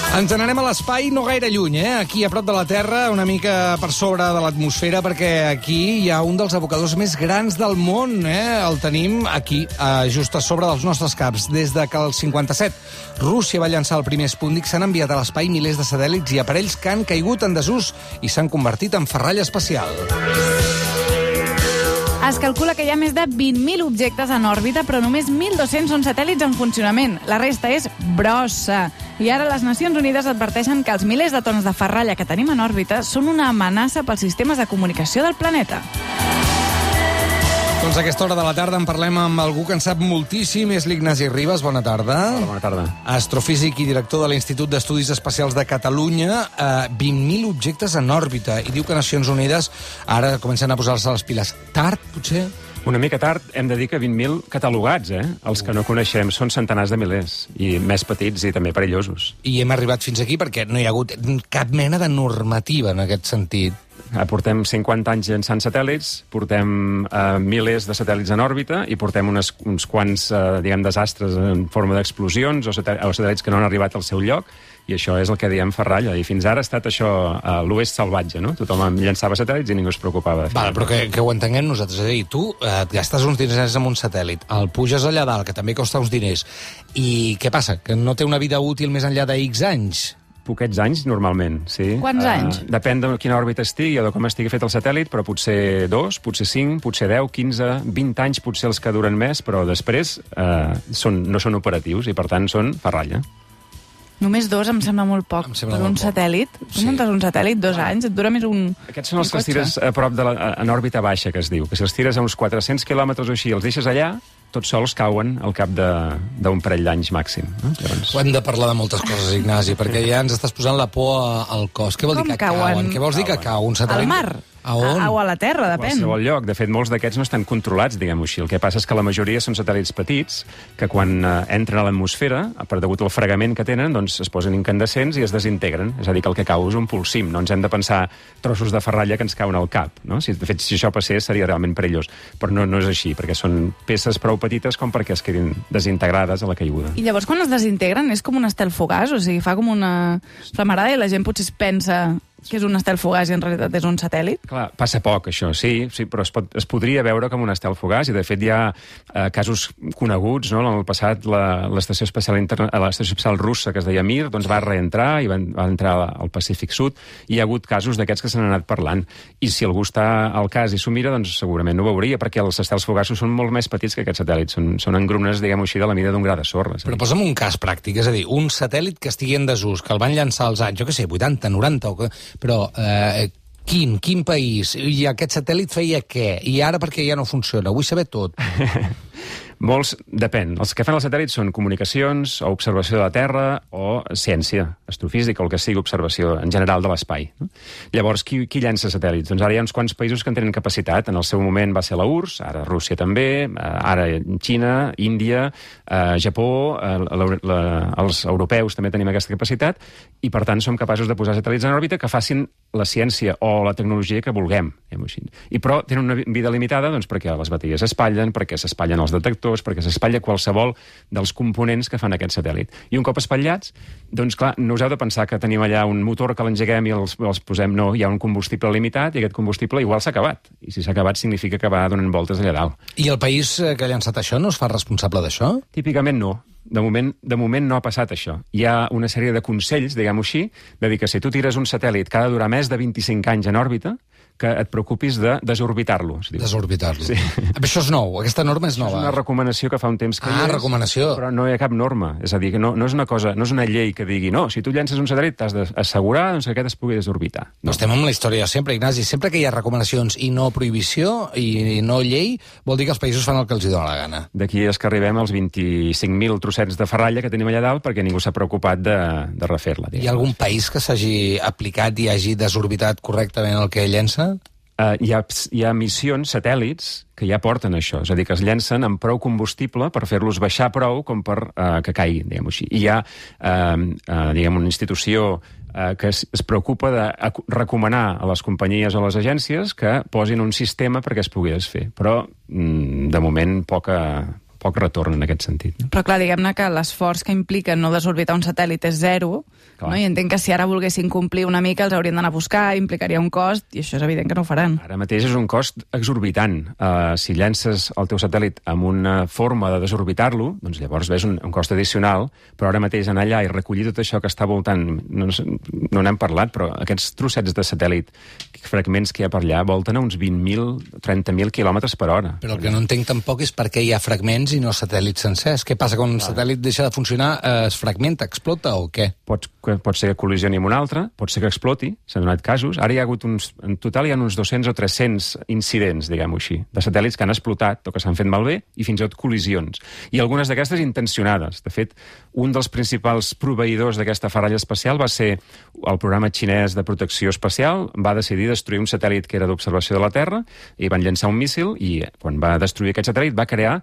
Ens n'anem a l'espai no gaire lluny, aquí a prop de la Terra, una mica per sobre de l'atmosfera, perquè aquí hi ha un dels abocadors més grans del món. El tenim aquí, just a sobre dels nostres caps. Des de que el 57 Rússia va llançar el primer Sputnik, s'han enviat a l'espai milers de satèl·lits i aparells que han caigut en desús i s'han convertit en ferralla espacial. Es calcula que hi ha més de 20.000 objectes en òrbita, però només 1.200 són satèl·lits en funcionament. La resta és brossa. I ara les Nacions Unides adverteixen que els milers de tones de ferralla que tenim en òrbita són una amenaça pels sistemes de comunicació del planeta. Doncs a aquesta hora de la tarda en parlem amb algú que en sap moltíssim, és l'Ignasi Ribas. Bona tarda. Hola, bona tarda. Astrofísic i director de l'Institut d'Estudis Espacials de Catalunya. 20.000 objectes en òrbita. I diu que Nacions Unides ara comencen a posar-se les piles. Tard, potser? Una mica tard, hem de dir que 20.000 catalogats, Els que no coneixem són centenars de milers, i més petits i també perillosos. I hem arribat fins aquí perquè no hi ha hagut cap mena de normativa en aquest sentit. Portem 50 anys llançant satèl·lits, portem milers de satèl·lits en òrbita i portem uns quants, desastres en forma d'explosions o satèl·lits que no han arribat al seu lloc, i això és el que diem ferralla. I fins ara ha estat això l'oest salvatge, no? Tothom llançava satèl·lits i ningú es preocupava de fer. Val, però que ho entenguem nosaltres. És a dir, tu et gastes uns diners amb un satèl·lit, el puges allà dalt, que també costa uns diners, i què passa? Que no té una vida útil més enllà de X anys? Poquets anys, normalment, sí. Quants anys? Depèn de quina òrbita estigui o de com estigui fet el satèl·lit, però potser 2, potser 5, potser 10, 15, 20 anys, potser els que duren més, però després no són operatius i, per tant, són ferralla. Només 2 em sembla molt poc per un satèl·lit. Tu muntes un satèl·lit 2 anys, et dura més un... Aquests són els que els tires a prop en òrbita baixa, que es diu. Que si els tires a uns 400 quilòmetres o així, els deixes allà, tots sols cauen al cap d'un parell d'anys màxim. Llavors... Hem de parlar de moltes coses, Ignasi, perquè ja ens estàs posant la por al cos. Què vol dir que cauen? Què vols dir que cau un satèl·lit? Al mar? A on? O a la Terra, depèn. A qualsevol lloc. De fet, molts d'aquests no estan controlats, diguem-ho així. El que passa és que la majoria són satèl·lits petits que quan entren a l'atmosfera, per degut al fregament que tenen, doncs es posen incandescents i es desintegren. És a dir, que el que cau és un pulsim. No ens hem de pensar trossos de ferralla que ens cauen al cap. No? De fet, si això passés, seria realment perillós. Però no és així, perquè són peces prou petites com perquè es quedin desintegrades a la caiguda. I llavors, quan es desintegren, és com un estel fugaç? O sigui, fa com una flamarada i la gent potser es pensa que és un estel fugaç i en realitat és un satèl·lit? Clar, passa poc, això, sí, però es podria veure com un estel fugaç, i de fet hi ha casos coneguts, no? En el passat l'estació espacial russa, que es deia Mir, doncs va reentrar i va entrar al Pacífic Sud, i hi ha hagut casos d'aquests que s'han anat parlant. I si algú està al cas i s'ho mira, doncs segurament ho veuria, perquè els estels fugaços són molt més petits que aquests satèl·lits, són engrunes, diguem-ho així, de la mida d'un gra de sorra. Però posa'm un cas pràctic, és a dir, un satèl·lit que estigui en desús, que el van llançar als anys, jo què sé, 80, 90, però quin país? I aquest satèl·lit feia què? I ara perquè ja no funciona? Vull saber tot. Molts, depèn. Els que fan els satèl·lits són comunicacions, o observació de la Terra, o ciència, astrofísica, o el que sigui observació en general de l'espai. Llavors, qui llença satèl·lits? Doncs ara hi ha uns quants països que en tenen capacitat. En el seu moment va ser la URSS, ara Rússia també, ara Xina, Índia, Japó, els europeus també tenim aquesta capacitat, i per tant som capaços de posar satèl·lits en òrbita que facin la ciència o la tecnologia que vulguem. Però tenen una vida limitada doncs, perquè les bateries s'espatllen, perquè s'espatllen els detectors, perquè s'espatlla qualsevol dels components que fan aquest satèl·lit. I un cop espatllats, doncs clar, no us heu de pensar que tenim allà un motor que l'engeguem i els posem. No, hi ha un combustible limitat i aquest combustible igual s'ha acabat. I si s'ha acabat significa que va donant voltes allà dalt. I el país que ha llançat això no es fa responsable d'això? Típicament no. De moment no ha passat això. Hi ha una sèrie de consells, diguem-ho així, de dir que si tu tires un satèl·lit que ha de durar més de 25 anys en òrbita, que et preocupis de desorbitar-lo. Desorbitar-lo. Sí. Això és nou, aquesta norma és nova. És una recomanació que fa un temps que hi és. Recomanació. Però no hi ha cap norma. És a dir, que no és una cosa, no és una llei que digui no, si tu llences un satèl·lit t'has d'assegurar que aquest es pugui desorbitar. No. Estem amb la història sempre, Ignasi. Sempre que hi ha recomanacions i no prohibició i no llei, vol dir que els països fan el que els hi dona la gana. D'aquí és que arribem als 25.000 trossets de ferralla que tenim allà dalt perquè ningú s'ha preocupat de refer-la. Hi ha algun país que s'hagi aplicat i hagi desorbitat correctament el que llença? Hi ha missions, satèl·lits, que ja porten això. És a dir, que es llencen amb prou combustible per fer-los baixar prou com per que caiguin, diguem-ho així. I hi ha, una institució que es preocupa de recomanar a les companyies o a les agències que posin un sistema perquè es pugui desfer. Però, de moment, poc retorn en aquest sentit. No? Però clar, diguem-ne que l'esforç que implica no desorbitar un satèl·lit és zero, no? I entenc que si ara volguessin complir una mica els haurien d'anar a buscar, implicaria un cost, i això és evident que no ho faran. Ara mateix és un cost exorbitant. Si llences el teu satèl·lit amb una forma de desorbitar-lo, doncs llavors ves un cost addicional, però ara mateix anar allà i recollir tot això que està voltant, no n'hem parlat, però aquests trossets de satèl·lit, fragments que hi ha per allà, volten a uns 20.000, 30.000 quilòmetres per hora. Però el que no entenc tampoc és per què hi ha fragments i no satèl·lits sencers. Què passa quan un satèl·lit deixa de funcionar, es fragmenta, explota o què? Pot ser que col·lisioni amb un altre, pot ser que exploti, s'han donat casos. Ara hi ha hagut en total hi ha uns 200 o 300 incidents, diguem-ho així, de satèl·lits que han explotat o que s'han fet malbé i fins i tot col·lisions. I algunes d'aquestes intencionades. De fet, un dels principals proveïdors d'aquesta ferralla espacial va ser el programa xinès de protecció espacial, va decidir destruir un satèl·lit que era d'observació de la Terra i van llançar un míssil i quan va destruir aquest satèl·lit va crear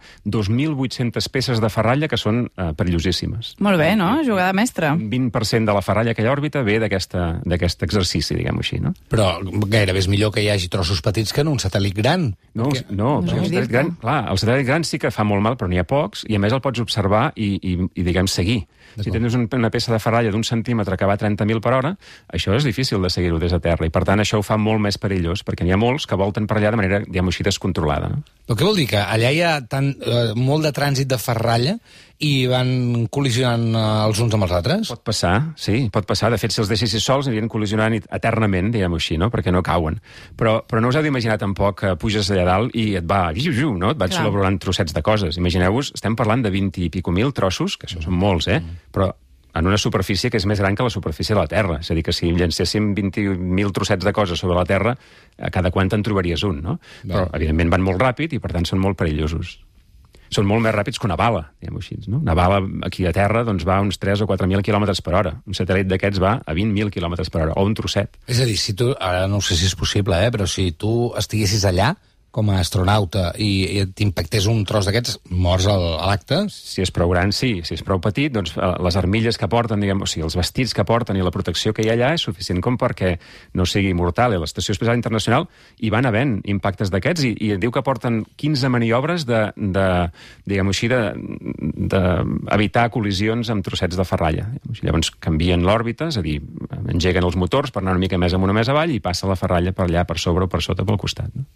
2.800 peces de ferralla que són perillosíssimes. Molt bé, no? Jugada mestra. 20% de la ferralla a aquella òrbita ve d'aquest exercici, diguem-ho així, no? Però gairebé és millor que hi hagi trossos petits que en un satèl·lit gran. No, perquè el satèl·lit gran, clar, el satèl·lit gran sí que fa molt mal, però n'hi ha pocs, i a més el pots observar i diguem, seguir. Si tens una peça de ferralla d'1 centímetre que va a 30.000 per hora, això és difícil de seguir-ho des de terra, i per tant això ho fa molt més perillós, perquè n'hi ha molts que volten per allà de manera, diguem-ho així, descontrolada. No? Però què vol dir? Que allà hi ha molt de trànsit de ferralla i van col·lisionant els uns amb els altres? Pot passar, sí, pot passar. De fet, si els deixessis sols, anirien col·lisionant eternament, diguem-ho així, no? Perquè no cauen. Però no us heu d'imaginar tampoc que puges allà dalt i et va, no? Et vaig col·laborant trossets de coses. Imagineu-vos, estem parlant de 20 i pico mil trossos, que això són molts, però en una superfície que és més gran que la superfície de la Terra. És a dir, que si llancéssim 20.000 trossets de coses sobre la Terra, a cada quant en trobaries un, no? Però, evidentment, van molt ràpid i, per tant, són molt perillosos. Són molt més ràpids que una bala, diguem-ho així. No? Una bala aquí a terra doncs, va a uns 3 o 4.000 quilòmetres per hora. Un satèl·lit d'aquests va a 20.000 quilòmetres per hora, o un trosset. És a dir, si tu, ara no sé si és possible, però si tu estiguessis allà com a astronauta i t'impactés un tros d'aquests, mors a l'acte? Si és prou gran, sí. Si és prou petit, doncs les armilles que porten, diguem, o sigui, els vestits que porten i la protecció que hi ha allà és suficient com perquè no sigui mortal. I a l'Estació Espacial Internacional hi van havent impactes d'aquests i diu que porten 15 maniobres diguem-ho així, d'evitar col·lisions amb trossets de ferralla. Llavors canvien l'òrbita, és a dir, engeguen els motors per anar una mica més amunt o més avall i passa la ferralla per allà, per sobre o per sota, pel costat. No?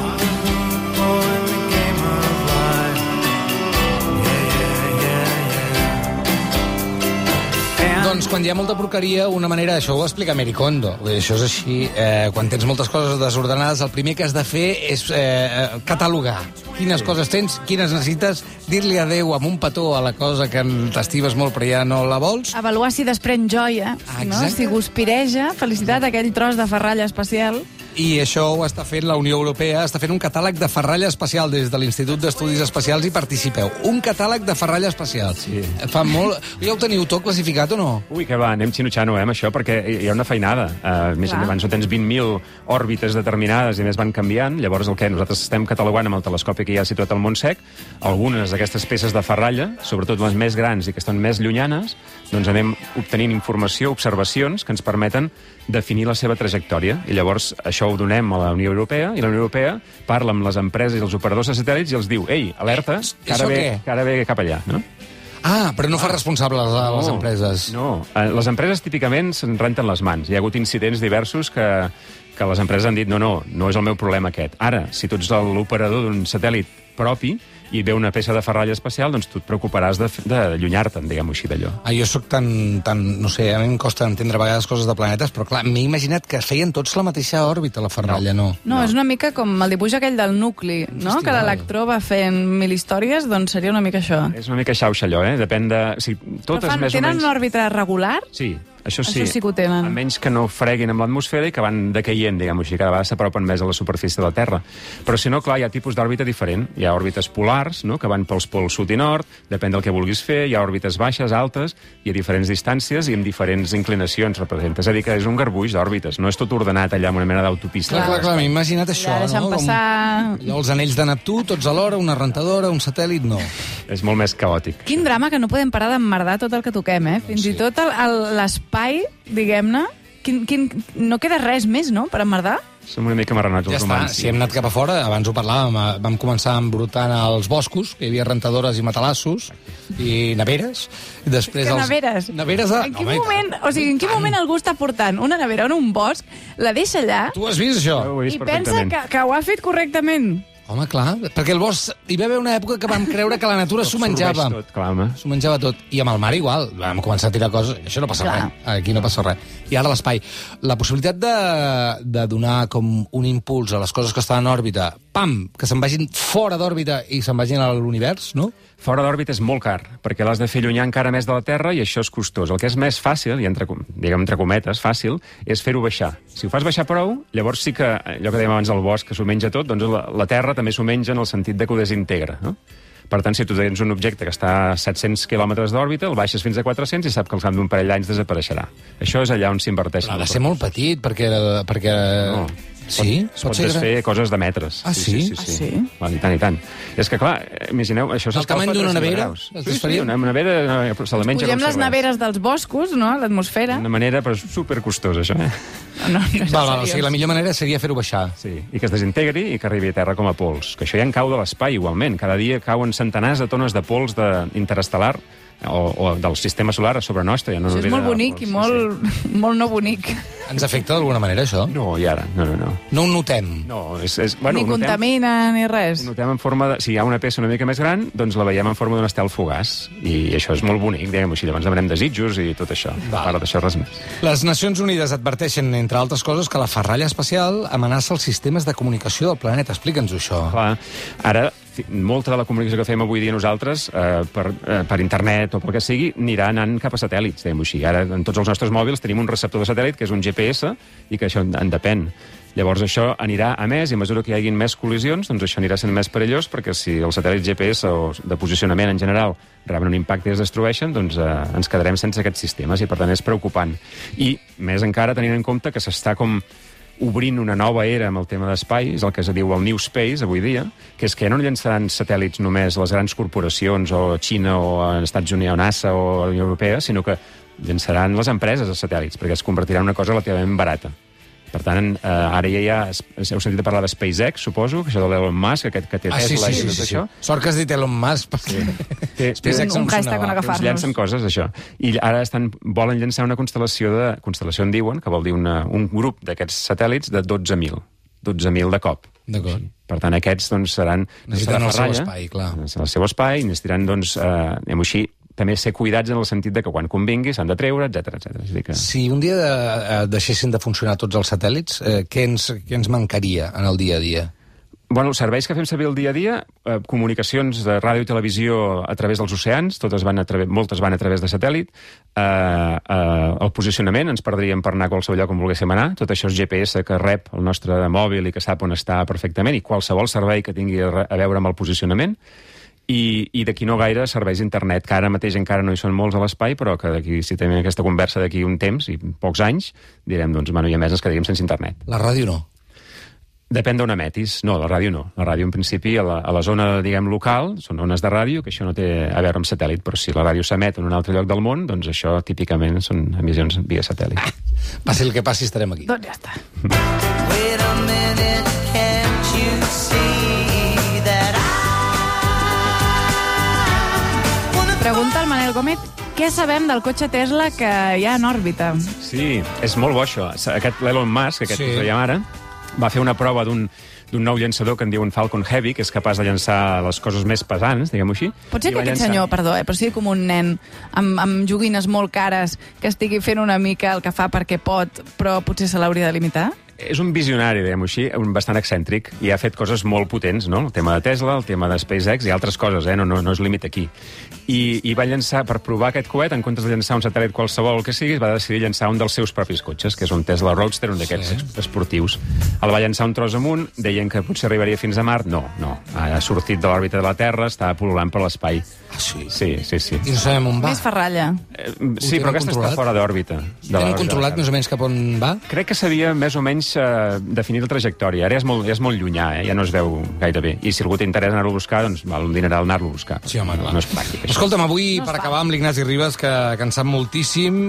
Doncs quan hi ha molta porqueria, una manera, això ho explica Mary Kondo, això és així, quan tens moltes coses desordenades, el primer que has de fer és catalogar quines coses tens, quines necessites, dir-li adeu amb un petó a la cosa que t'estimes molt però ja no la vols. Avaluar si desprèn joia, no? Si guspireja, felicitat, aquell tros de ferralla espacial. I això ho està fent la Unió Europea, està fent un catàleg de ferralla espacial. Des de l'Institut d'Estudis Espacials hi participeu. Un catàleg de ferralla espacial. Sí. Fa molt... Ja ho teniu tot classificat o no? Ui, que va, anem xinutxant-ho, amb això, perquè hi ha una feinada. Més endavant, tens 20.000 òrbites determinades i més van canviant. Llavors, el que nosaltres estem catalogant amb el telescopi que hi ha situat al Montsec, algunes d'aquestes peces de ferralla, sobretot les més grans i que estan més llunyanes, doncs anem obtenint informació, observacions, que ens permeten definir la seva trajectòria. I llavors això ho donem a la Unió Europea, i la Unió Europea parla amb les empreses i els operadors de satèl·lits i els diu, ei, alerta, que ara ve cap allà, no? Ah, però no fa responsables a les empreses. No, les empreses típicament se'n renten les mans. Hi ha hagut incidents diversos que les empreses han dit, no és el meu problema aquest. Ara, si tu ets l'operador d'un satèl·lit propi i ve una peça de ferralla espacial, doncs tu et preocuparàs d'allunyar-te'n, diguem-ho així, d'allò. Jo sóc tan, no sé, a mi em costa entendre a vegades coses de planetes, però clar, m'he imaginat que feien tots la mateixa òrbita, la ferralla, no? No, és una mica com el dibuix aquell del nucli, no? Que l'electró va fent 1000 històries, doncs seria una mica això. És una mica xauxa, allò, Depèn de... O sigui, totes més o menys... Tenen una òrbita regular? Sí. Això sí que ho tenen. A menys que no freguin amb l'atmosfera i que van decaient, diguem-ho així, cada vegada s'apropen més a la superfície de la Terra. Però si no, clar, hi ha tipus d'òrbita diferent. Hi ha òrbites polars, no?, que van pels pols sud i nord, depèn del que vulguis fer, hi ha òrbites baixes, altes, i a diferents distàncies i amb diferents inclinacions representa. És a dir, que és un garbuix d'òrbites, no és tot ordenat allà amb una mena d'autopista. Clar, m'he imaginat això, no? Passar... Els anells de Neptú, tots alhora, una rentadora, un satèl·lit, no. És molt més caòtic. Quin drama que no podem parar d'emmerdar tot el que toquem, Fins i tot l'espai, diguem-ne, no queda res més, no?, per emmerdar? Som una mica marranots, Ja els està, humans. si hem anat cap a fora, abans ho parlàvem, vam començar embrutant els boscos, que hi havia rentadores i matalassos, i neveres, i després... Que neveres? Neveres de... En quin moment, o sigui, en quin moment algú està portant una nevera en un bosc, la deixa allà Tu has vist això? Ho he vist i pensa perfectament. que ho ha fet correctament? Home, clar, perquè el bosc... Hi va haver una època que vam creure que la natura s'ho menjava. Tot, clar, home. S'ho menjava tot. I amb el mar igual. Vam començar a tirar coses. Això no passa Clar. res. Aquí no passa res. I ara l'espai. La possibilitat de donar com un impuls a les coses que estan en òrbita, pam, que se'n vagin fora d'òrbita i se'n vagin a l'univers, no? Fora d'òrbita és molt car, perquè l'has de fer allunyar encara més de la Terra i això és costós. El que és més fàcil, i diguem entre cometes, fàcil, és fer-ho baixar. Si ho fas baixar prou, llavors sí que, allò que dèiem abans del bosc, que s'ho menja tot, doncs la Terra també s'ho menja en el sentit de que ho desintegra, no? Per tant, si tu tens un objecte que està a 700 quilòmetres d'òrbita, el baixes fins a 400 i sap que al cap d'un parell d'anys desapareixerà. Això és allà on s'inverteix. Però ha de ser molt petit, perquè... No. Sí? Pots desfer coses de metres. Ah, sí? Ah, sí? I tant, i tant. És que, clar, imagineu, això El tamany d'una nevera? Sí, una nevera se la menja Pugem com les si res. neveres dels boscos, no?, a l'atmosfera. D'una manera, però supercostosa, això, eh? No és Val, o seriós. sigui, la millor manera seria fer-ho baixar. Sí, i que es desintegri i que arribi a terra com a pols. Que això ja en cau de l'espai, igualment. Cada dia cauen centenars de tones de pols interestel·lar o del sistema solar a sobre nostre. Ja no Això és només molt de bonic pols, i molt no bonic. Ens afecta d'alguna manera, això? No, i ara, no. No ho notem. No, Ni contamina, ni res. Ho notem en forma de... Si hi ha una peça una mica més gran, doncs la veiem en forma d'un estel fugaç. I això és molt bonic, diguem així. Llavors demanem desitjos i tot això. A part d'això, res més. Les Nacions Unides adverteixen, entre altres coses, que la ferralla espacial amenaça els sistemes de comunicació del planeta. Explica'ns-ho, això. Clar, ara molta de la comunicació que fem avui dia nosaltres per internet o pel que sigui anirà anant cap a satèl·lits, diguem-ho així. Ara en tots els nostres mòbils tenim un receptor de satèl·lit que és un GPS i que això en depèn. Llavors això anirà a més i a mesura que hi hagin més col·lisions, doncs això anirà sent més perillós perquè si els satèl·lits GPS o de posicionament en general reben un impacte i es destrueixen, doncs ens quedarem sense aquests sistemes i per tant és preocupant. I més encara tenint en compte que s'està com obrint una nova era amb el tema d'espai, és el que es diu el New Space avui dia, que és que ja no llançaran satèl·lits només les grans corporacions o Xina o Estats Units o NASA o la Unió Europea, sinó que llançaran les empreses els satèl·lits, perquè es convertirà en una cosa relativament barata. Per tant, ara ja heu sentit parlar de SpaceX, suposo, això de l'Elon Musk, aquest que té Tesla i tot això. Sort que has dit Elon Musk, perquè SpaceX Un em hashtag on sonava. agafar-nos. Llancen coses, això. I ara volen llançar una constel·lació en diuen, que vol dir un grup d'aquests satèl·lits de 12.000. 12.000 de cop. D'acord. Per tant, aquests doncs, seran... Necessiten el seu ferralla, espai, clar. El seu espai, i necessitaran, doncs, diguem-ho així, també ser cuidats en el sentit de que quan convingui s'han de treure, etc. És a dir que... Si un dia deixessin de funcionar tots els satèl·lits, què ens mancaria en el dia a dia? Bueno, els serveis que fem servir el dia a dia, comunicacions de ràdio i televisió a través dels oceans, moltes van a través de satèl·lit, el posicionament, ens perdríem per anar a qualsevol lloc on volguéssim anar, tot això és GPS que rep el nostre mòbil i que sap on està perfectament, i qualsevol servei que tingui a veure amb el posicionament, i d'aquí no gaire serveis d'internet, que ara mateix encara no hi són molts a l'espai, però que d'aquí, si tenim aquesta conversa d'aquí un temps i pocs anys, direm, doncs, bueno, i a més ens quedaríem sense internet. La ràdio no. Depèn d'on emetis. No, la ràdio no. La ràdio, en principi, a la zona, diguem, local, són ones de ràdio, que això no té a veure amb satèl·lit, però si la ràdio s'emet en un altre lloc del món, doncs això típicament són emissions via satèl·lit. Passi el que passi, estarem aquí. Doncs ja està. Wait a minute, can't you see that Pregunta al Manel Gómez què sabem del cotxe Tesla que hi ha en òrbita. Sí, és molt bo això. L'Elon Musk, aquest que us dèiem ara, va fer una prova d'un nou llançador que en diuen Falcon Heavy, que és capaç de llançar les coses més pesants, diguem-ho així. Pot ser que aquest senyor, perdó, però sigui com un nen amb joguines molt cares que estigui fent una mica el que fa perquè pot, però potser se l'hauria de limitar? És un visionari, diguem-ho així, bastant excèntric, i ha fet coses molt potents, no? El tema de Tesla, el tema de SpaceX i altres coses, no és límit aquí. I va llançar, per provar aquest coet, en comptes de llançar un satèl·lit qualsevol que sigui, va decidir llançar un dels seus propis cotxes, que és un Tesla Roadster, un d'aquests esportius. El va llançar un tros amunt, deien que potser arribaria fins a Mart. No. Ha sortit de l'òrbita de la Terra, està pol·lulant per l'espai. Ah, sí? Sí. I no sabem on va? Més ferralla. Sí, però aquesta està fora d'òrbita. Tenen controlat més o menys cap on va? Crec que sabia més o menys anys definir la trajectòria. Ara és molt llunyà, ja no es veu gaire bé. I si algú té interès en anar-lo a buscar, doncs val un dineral anar-lo a buscar. Sí, home, clar. No és pràctic. Escolta'm, avui, per acabar amb l'Ignasi Ribas, que en sap moltíssim,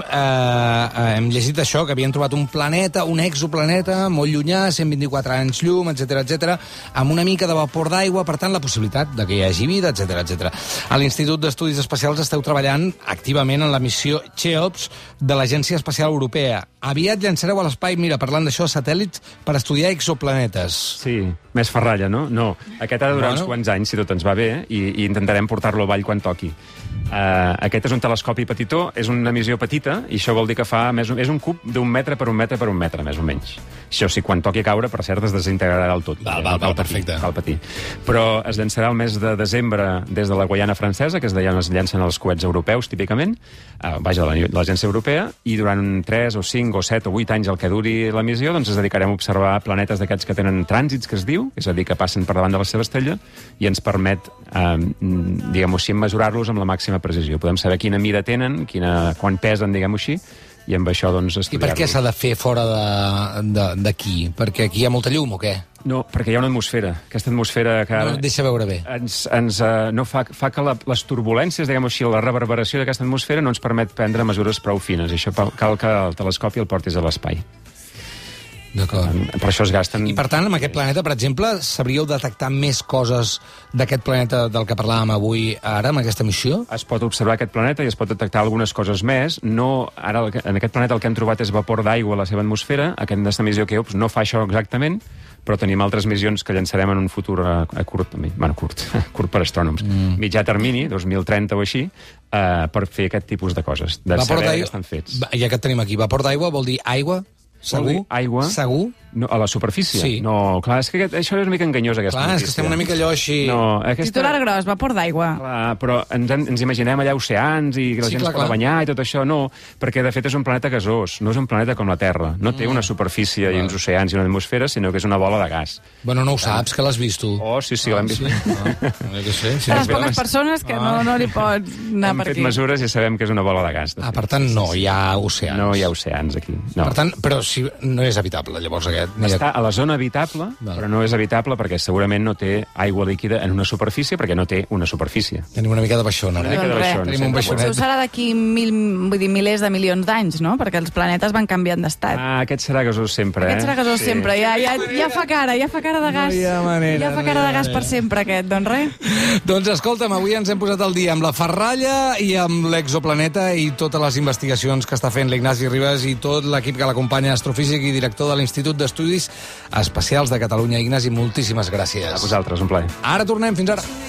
hem llegit això, que havien trobat un planeta, un exoplaneta, molt llunyà, 124 anys llum, etc, amb una mica de vapor d'aigua, per tant, la possibilitat de que hi hagi vida, etc. A l'Institut d'Estudis Espacials esteu treballant activament en la missió CHEOPS de l'Agència Espacial Europea. Aviat llançareu a l'espai, mira, parlant d'això, satèl·lits per estudiar exoplanetes. Sí, més ferralla, no? No, aquest ha de durar uns quants anys, si tot ens va bé, i intentarem portar-lo avall quan toqui. Aquest és un telescopi petitó, és una missió petita, i això vol dir que és un cub d'un metre per un metre per un metre, més o menys. Això sí, quan toqui caure, per cert, es desintegrarà del tot. Val, perfecte. Cal patir. Però es llançarà el mes de desembre des de la Guaiana Francesa, que és d'allà on es llancen els coets europeus, típicament, vaja, de l'Agència Europea, i durant 3 o 5 o 7 o 8 anys el que duri la missió, doncs ens dedicarem a observar planetes d'aquests que tenen trànsits, que es diu, és a dir, que passen per davant de la seva estrella, i ens permet, diguem-ho així, mesurar-los amb la màxima precisió. Podem saber quina mida tenen, quan pesen, diguem-ho així, i amb això, doncs, estudiar-los. I per què s'ha de fer fora d'aquí? Perquè aquí hi ha molta llum, o què? No, perquè hi ha una atmosfera. Aquesta atmosfera que ara... No deixa veure bé. No fa que les turbulències, diguem-ho així, la reverberació d'aquesta atmosfera no ens permet prendre mesures prou fines. I això cal que el telescopi el portis a l'espai. D'acord. Per això es gasten... I, per tant, amb aquest planeta, per exemple, sabríeu detectar més coses d'aquest planeta del que parlàvem avui ara, amb aquesta missió? Es pot observar aquest planeta i es pot detectar algunes coses més. Ara, en aquest planeta el que hem trobat és vapor d'aigua a la seva atmosfera. Aquesta missió CHEOPS no fa això exactament, però tenim altres missions que llançarem en un futur curt per astrònoms. Mitjà termini, 2030 o així, per fer aquest tipus de coses, de saber que estan fets. Ja que et tenim aquí, vapor d'aigua vol dir aigua? Segur? Aigua. Segur? No, a la superfície? Sí. No, clar, és que això és una mica enganyós, aquesta notícia. Clar, és que estem una mica allò així... No, Titular gros, vapor d'aigua. Clar, però ens imaginem allà oceans i que la gent es pot banyar i tot això. No, perquè de fet és un planeta gasós, no és un planeta com la Terra. No té una superfície i uns oceans i una atmosfera, sinó que és una bola de gas. Bueno, no ho saps, que l'has vist tu. Oh, sí, l'hem vist. Les poques persones que no li pots anar per aquí. Hem fet mesures i sabem que és una bola de gas. Per tant, no hi ha oceans. No hi ha oceans aquí. Per tant, però si no és habitable, llavors aquest... Està a la zona habitable, però no és habitable perquè segurament no té aigua líquida en una superfície, perquè no té una superfície. Tenim una mica de baixona. Tenim un baixonet. Potser serà d'aquí milers de milions d'anys, no? Perquè els planetes van canviant d'estat. Aquest serà gasós sempre, Aquest serà gasós sempre. Ja fa cara de gas. No hi ha manera. Ja fa cara de gas per sempre, aquest. Doncs res. Doncs escolta'm, avui ens hem posat al dia amb la ferralla i amb l'exoplaneta i totes les investigacions que està fent l'Ignasi Ribas i tot l'equip que l'acompanya, astrofísic i director de l'Institut d'Estudis Espacials de Catalunya. Ignasi, moltíssimes gràcies. A vosaltres, un plaer. Ara tornem, fins ara.